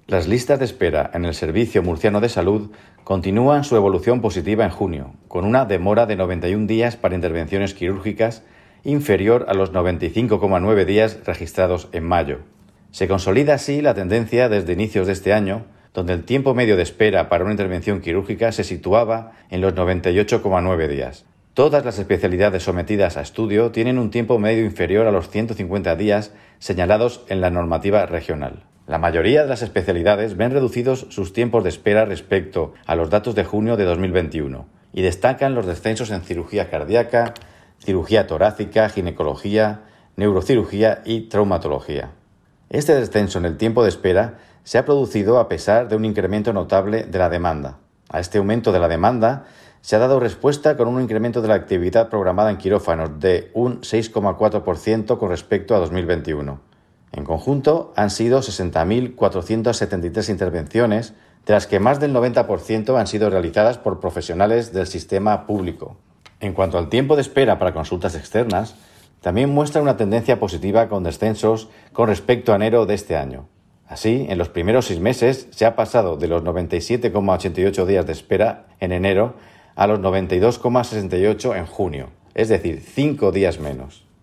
Las listas de espera en el Servicio Murciano de Salud continúan su evolución positiva en junio, con una demora de 91 días para intervenciones quirúrgicas inferior a los 95,9 días registrados en mayo. Se consolida así la tendencia desde inicios de este año, donde el tiempo medio de espera para una intervención quirúrgica se situaba en los 98,9 días. Todas las especialidades sometidas a estudio tienen un tiempo medio inferior a los 150 días señalados en la normativa regional. La mayoría de las especialidades ven reducidos sus tiempos de espera respecto a los datos de junio de 2021 y destacan los descensos en cirugía cardíaca, cirugía torácica, ginecología, neurocirugía y traumatología. Este descenso en el tiempo de espera se ha producido a pesar de un incremento notable de la demanda. A este aumento de la demanda se ha dado respuesta con un incremento de la actividad programada en quirófanos de un 6,4% con respecto a 2021. En conjunto, han sido 60.473 intervenciones, de las que más del 90% han sido realizadas por profesionales del sistema público. En cuanto al tiempo de espera para consultas externas, también muestra una tendencia positiva con descensos con respecto a enero de este año. Así, en los primeros 6 meses se ha pasado de los 97,88 días de espera en enero a los 92,68 en junio, es decir, 5 días menos.